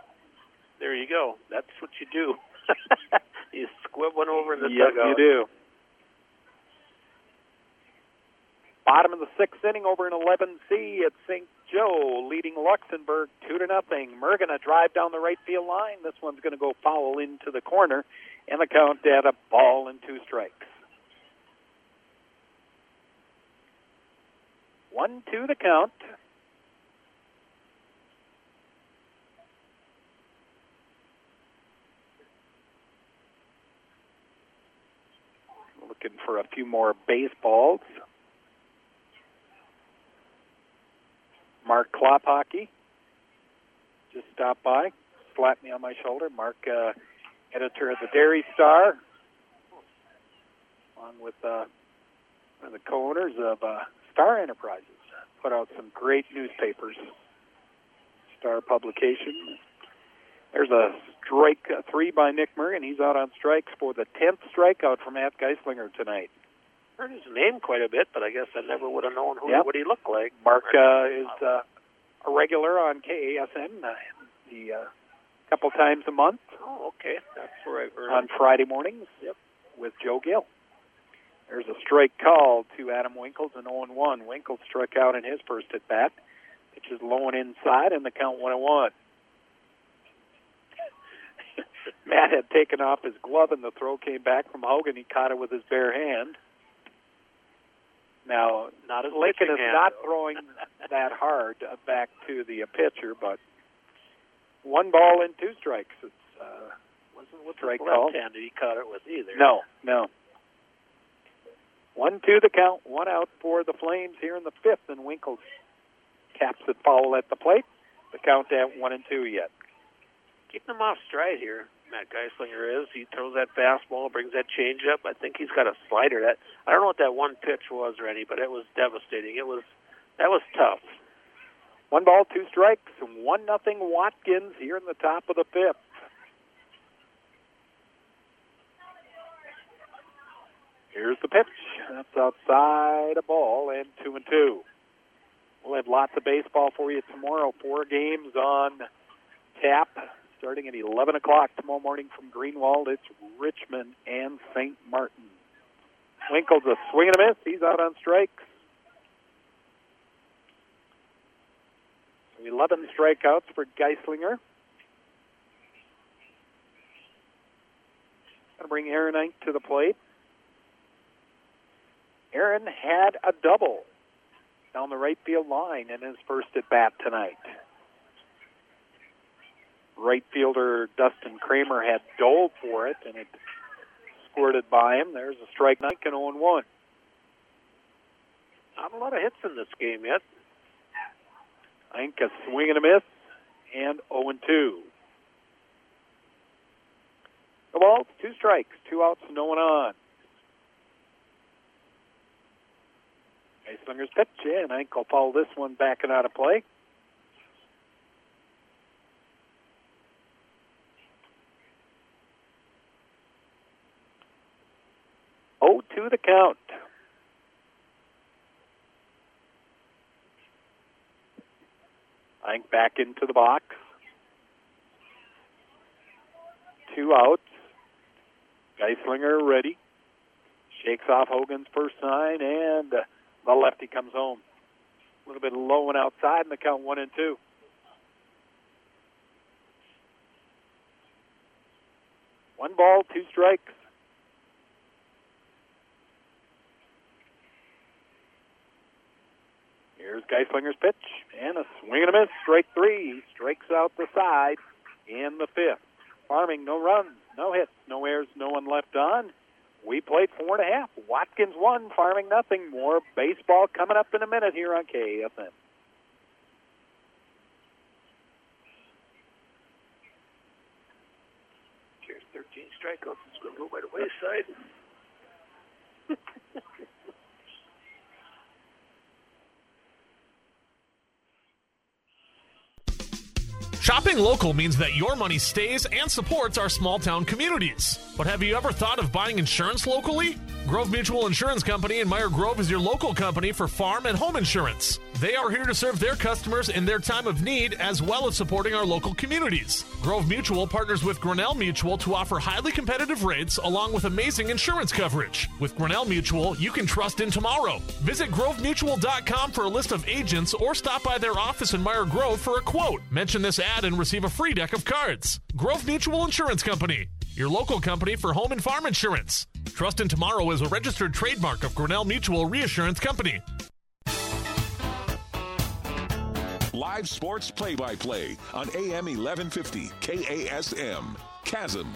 There you go. That's what you do. You squib one over in the yes, dugout. you do. Bottom of the sixth inning over in 11C at St. Joe, leading Luxembourg 2-0. We're going to drive down the right field line. This one's going to go foul into the corner, and the count at a ball and 2 strikes. 1-2 the count. Looking for a few more baseballs. Mark Klophockey just stopped by, slapped me on my shoulder. Mark, editor of the Dairy Star, along with one of the co-owners of Star Enterprises, put out some great newspapers. Star publication. There's a strike 3 by Nick Murray, and he's out on strikes for the 10th strikeout from Matt Geislinger tonight. Heard his name quite a bit, but I guess I never would have known what he looked like. Mark is a regular on KASN the couple times a month. Oh, okay. That's where I've heard on Friday mornings with Joe Gill. There's a strike call to Adam Winkles, an 0-1. Winkles struck out in his first at bat. Pitch is low and inside, and the count 1-1. Matt had taken off his glove, and the throw came back from Hogan. He caught it with his bare hand. Now, Lincoln is not throwing that hard back to the pitcher, but 1 ball and 2 strikes. It's wasn't with strike left-handed he caught it with either. No. 1-2 the count, 1 out for the Flames here in the 5th, and Winkles caps it foul at the plate. The count at 1-2 yet. Keeping him off stride here, Matt Geislinger is. He throws that fastball, brings that changeup. I think he's got a slider. I don't know what that one pitch was, Rennie, but it was devastating. That was tough. 1 ball, 2 strikes, 1-0 Watkins here in the top of the 5th. Here's the pitch. That's outside a ball, and 2-2. We'll have lots of baseball for you tomorrow. 4 games on tap, starting at 11 o'clock tomorrow morning from Greenwald. It's Richmond and St. Martin. Winkles a swing and a miss. He's out on strikes. 11 strikeouts for Geislinger. Going to bring Aaron Ink to the plate. Aaron had a double down the right field line in his first at bat tonight. Right fielder Dustin Kramer had dove for it, and it squirted by him. There's a strike, Ink, and 0-1. Not a lot of hits in this game yet. Ink a swing and a miss, and 0-2. The ball, 2 strikes, 2 outs, no one on. Geislinger's pitch, and Ink will follow this one back and out of play. To the count. Ink back into the box. 2 outs. Geislinger ready. Shakes off Hogan's first sign, and the lefty comes home. A little bit low and outside, and the count 1-2. One ball, 2 strikes. Here's Geislinger's pitch, and a swing and a miss, strike 3. He strikes out the side in the 5th. Farming, no runs, no hits, no errors, no one left on. We played 4.5. Watkins 1, Farming nothing. More baseball coming up in a minute here on KASN. Here's 13 strikeouts. It's going to go by the wayside. Shopping local means that your money stays and supports our small town communities. But have you ever thought of buying insurance locally? Grove Mutual Insurance Company in Meyer Grove is your local company for farm and home insurance. They are here to serve their customers in their time of need, as well as supporting our local communities. Grove Mutual partners with Grinnell Mutual to offer highly competitive rates along with amazing insurance coverage. With Grinnell Mutual, you can trust in tomorrow. Visit grovemutual.com for a list of agents or stop by their office in Meyer Grove for a quote. Mention this ad and receive a free deck of cards. Grove Mutual Insurance Company, your local company for home and farm insurance. Trust in Tomorrow is a registered trademark of Grinnell Mutual Reassurance Company. Live sports play-by-play on AM 1150 KASM. Chasm.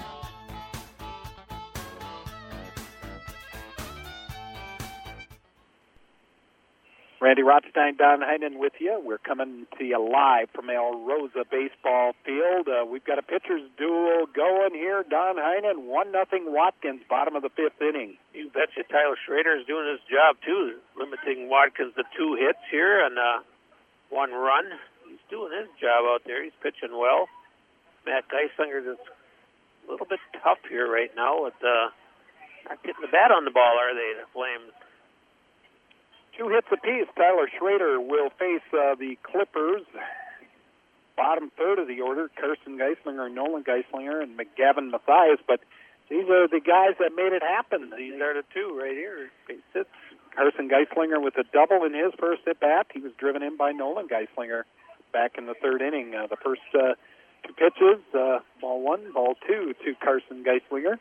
Randy Rothstein, Don Heinen with you. We're coming to you live from El Rosa Baseball Field. We've got a pitcher's duel going here. Don Heinen, 1-0 Watkins, bottom of the 5th inning. You betcha Tyler Schrader is doing his job, too, limiting Watkins to 2 hits here and 1 run. He's doing his job out there. He's pitching well. Matt Geislinger is a little bit tough here right now with not getting the bat on the ball, are they, the Flames? 2 hits apiece. Tyler Schrader will face the Clippers. Bottom third of the order, Carson Geislinger, Nolan Geislinger, and McGavin Mathias. But these are the guys that made it happen. These are the 2 right here. Base Carson Geislinger with a double in his first at-bat. He was driven in by Nolan Geislinger back in the 3rd inning. The first 2 pitches, ball 1, ball 2 to Carson Geislinger.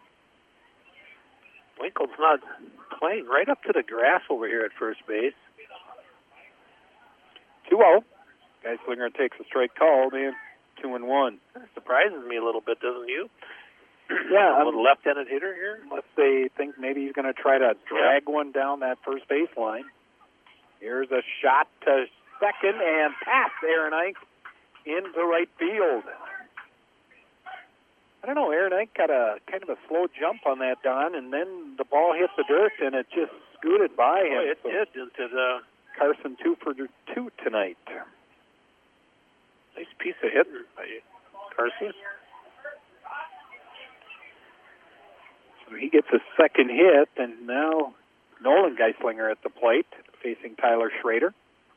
Winkle's not playing right up to the grass over here at first base. 2-0. Geislinger takes a strike called in 2-1. That surprises me a little bit, doesn't you? Yeah. A little left-handed hitter here. Unless they think maybe he's going to try to drag one down that first baseline. Here's a shot to second and past Aaron Ike into right field. I don't know, Aaron Ike got a kind of a slow jump on that, Don, and then the ball hit the dirt, and it just scooted by him. It did into the... Carson 2 for 2 tonight. Nice piece of hitting by Carson. So he gets a second hit, and now Nolan Geislinger at the plate, facing Tyler Schrader.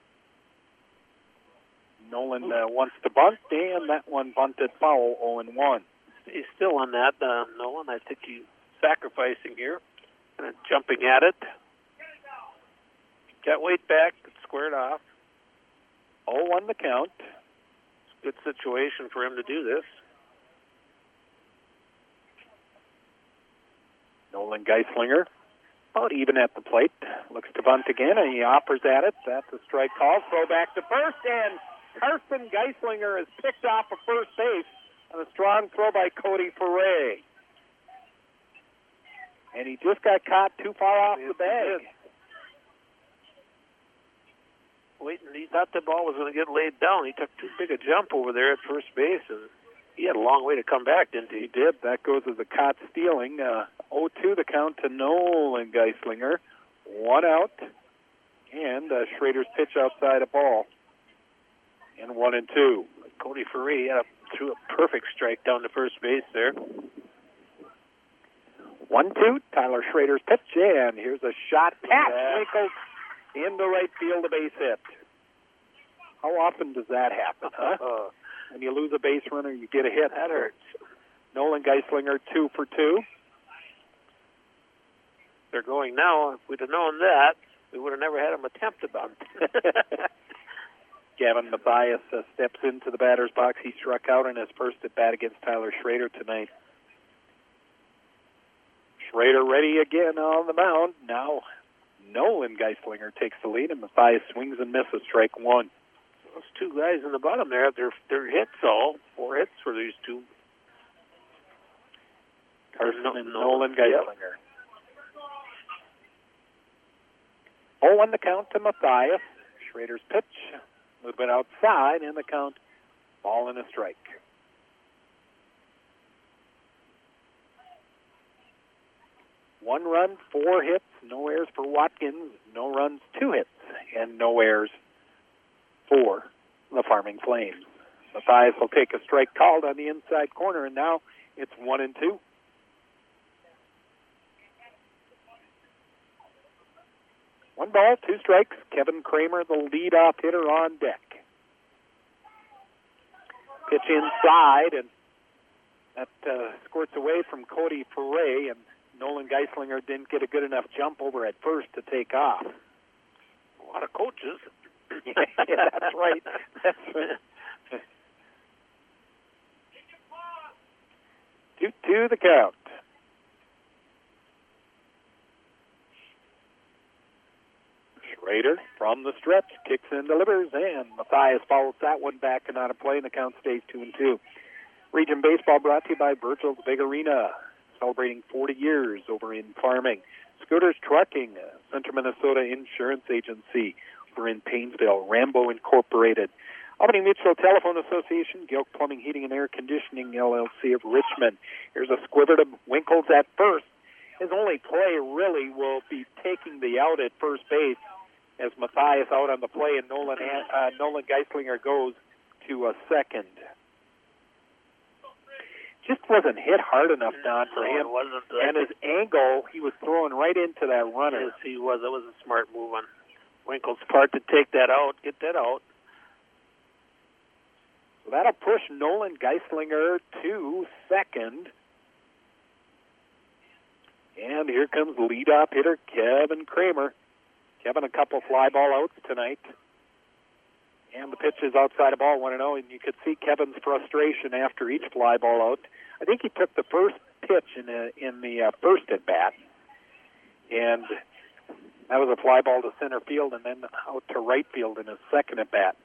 Nolan wants to bunt, and that one bunted foul, 0-1. He's still on that, Nolan. I think he's sacrificing here. And jumping at it. Got weight back, squared off. 0-1 the count. Good situation for him to do this. Nolan Geislinger, about even at the plate. Looks to bunt again, and he offers at it. That's a strike call. Throw back to first, and Carson Geislinger is picked off of first base on a strong throw by Cody Ferre. And he just got caught too far off the bag. Waiting, he thought the ball was going to get laid down. He took too big a jump over there at first base, and he had a long way to come back, didn't he? He did. That goes as a caught stealing. 0-2 the count to Nolan Geislinger. 1 out, and Schrader's pitch outside a ball. And 1-2. Cody Ferre threw a perfect strike down to first base there. 1-2, Tyler Schrader's pitch, and here's a shot past Winkle into right field, a base hit. How often does that happen, huh? When you lose a base runner, you get a hit. That hurts. Nolan Geislinger, 2 for 2. They're going now. If we'd have known that, we would have never had him attempt a bunt. Gavin Mathias steps into the batter's box. He struck out in his first at-bat against Tyler Schrader tonight. Schrader ready again on the mound. Now Nolan Geislinger takes the lead, and Mathias swings and misses, strike 1. Those 2 guys in the bottom there, their hits all. 4 hits for these 2. Carson and Nolan Geislinger. 0-1 the count to Mathias. Schrader's pitch, a little bit outside, and the count, ball and a strike. One run, 4 hits, no errors for Watkins, no runs, 2 hits, and no errors for the Farming Flames. Mathias will take a strike called on the inside corner, and now it's 1-2. 1 ball, 2 strikes. Kevin Kramer, the leadoff hitter, on deck. Pitch inside, and that squirts away from Cody Ferre, and Nolan Geislinger didn't get a good enough jump over at first to take off. A lot of coaches. Yeah, that's right. That's right. 2-2 the count. Schrader from the stretch kicks and delivers, and Matthias follows that one back and out of play, and the count stays 2-2. Region Baseball brought to you by Virgil's Big Arena, celebrating 40 years over in farming. Scooters Trucking, Central Minnesota Insurance Agency over in Paynesville, Rambo Incorporated, Albany Mutual Telephone Association, Gilk Plumbing, Heating, and Air Conditioning, LLC of Richmond. Here's a squiver to Winkles at first. His only play really will be taking the out at first base as Matthias out on the play, and Nolan Geislinger goes to a second. Just wasn't hit hard enough, Don, for him. It wasn't. And his angle, he was throwing right into that runner. Yes, he was. It was a smart move on Winkles' part to take that out, get that out. So that'll push Nolan Geislinger to second. And here comes leadoff hitter Kevin Kramer. Kevin, a couple fly ball outs tonight. And the pitch is outside of ball 1-0, and you could see Kevin's frustration after each fly ball out. I think he took the first pitch in the first at bat, and that was a fly ball to center field, and then out to right field in his second at bat.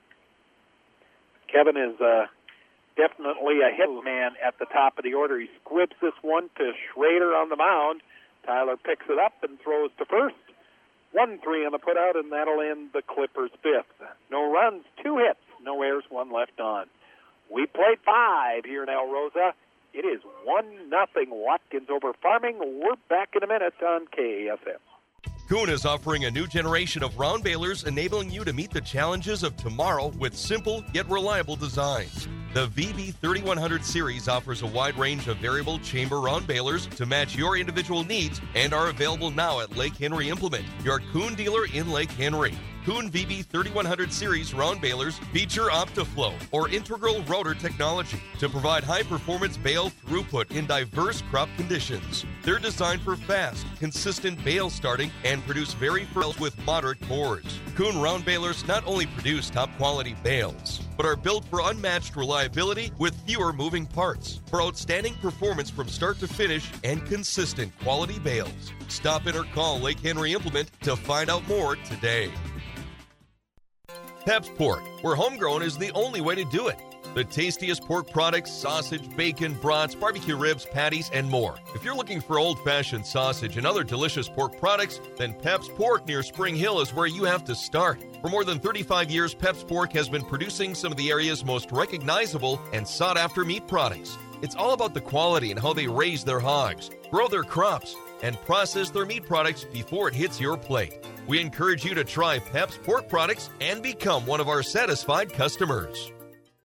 Kevin is definitely a hit man at the top of the order. He squibs this one to Schrader on the mound. Tyler picks it up and throws to first. 1-3 on the putout, and that'll end the Clippers' fifth. No runs, 2 hits, no errors, 1 left on. We played 5 here in El Rosa. It is 1-0 Watkins over Farming. We're back in a minute on KASM. Kuhn is offering a new generation of round balers, enabling you to meet the challenges of tomorrow with simple yet reliable designs. The VB3100 series offers a wide range of variable chamber round balers to match your individual needs and are available now at Lake Henry Implement, your Kuhn dealer in Lake Henry. Kuhn VB3100 series round balers feature OptiFlow or integral rotor technology to provide high-performance bale throughput in diverse crop conditions. They're designed for fast, consistent bale starting and produce very bales with moderate cores. Kuhn round balers not only produce top-quality bales, but are built for unmatched reliability with fewer moving parts, for outstanding performance from start to finish and consistent quality bales. Stop in or call Lake Henry Implement to find out more today. Pep's Pork, where homegrown is the only way to do it. The tastiest pork products, sausage, bacon, brats, barbecue ribs, patties, and more. If you're looking for old-fashioned sausage and other delicious pork products, then Pep's Pork near Spring Hill is where you have to start. For more than 35 years, Pep's Pork has been producing some of the area's most recognizable and sought-after meat products. It's all about the quality and how they raise their hogs, grow their crops, and process their meat products before it hits your plate. We encourage you to try Pep's Pork products and become one of our satisfied customers.